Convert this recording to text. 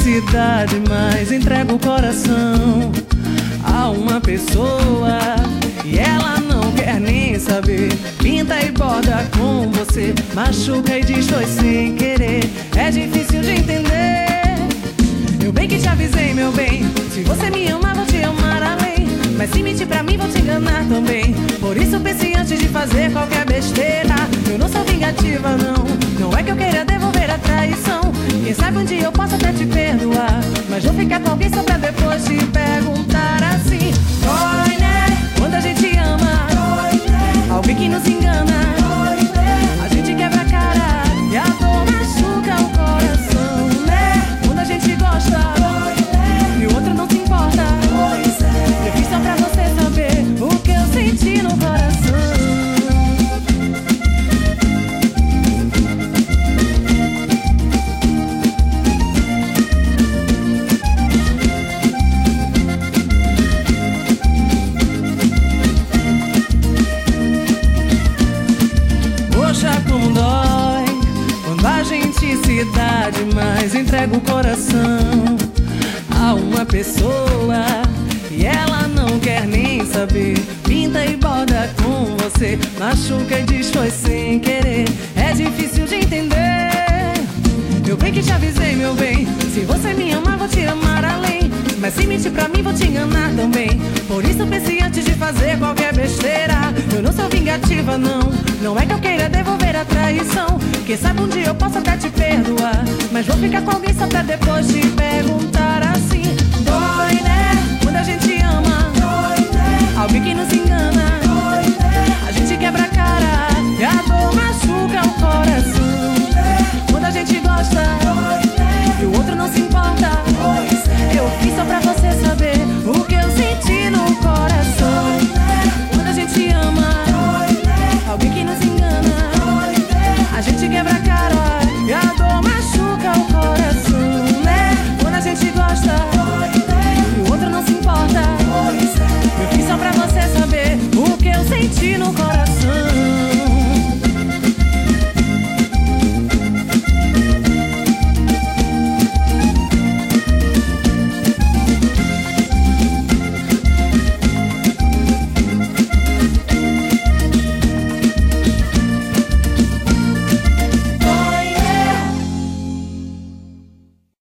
cidade, mas entrego o coração a uma pessoa e ela não quer nem saber. Pinta e borda com você, machuca e diz foi sem querer. É difícil de entender. Eu bem que te avisei, meu bem, se você me ama, vou te amar além. Mas se mentir pra mim, vou te enganar também. Por isso pense antes de fazer qualquer besteira. Eu não sou vingativa, não. Não é que eu queira devolver a traição. Quem sabe um dia eu posso até te perdoar, mas vou ficar com alguém só pra depois te perguntar assim. Dói, né? Quando a gente ama, dói, né? Alguém que nos engana, dói, né? A gente quebra a cara e a dor machuca o coração, né? Quando a gente gosta, dói, né? E o outro não se importa, pois é. Eu fiz só pra você saber o que eu senti no coração. Poxa, como dói quando a gente se dá demais. Entrega o coração a uma pessoa e ela não quer nem saber. Pinta e borda com você, machuca e diz foi sem querer. É difícil de entender. Eu bem que te avisei, meu bem, se você me amar, vou te amar além. Mas se mentir pra mim, vou te enganar também. Por isso pense antes de fazer qualquer besteira. Eu não sou vingativa, não. Não é que eu queira devolver a traição. Quem sabe um dia eu posso até te perdoar, mas vou ficar com alguém só pra depois te perguntar assim. Dói, né? Quando a gente ama, dói, né? Alguém que nos engana,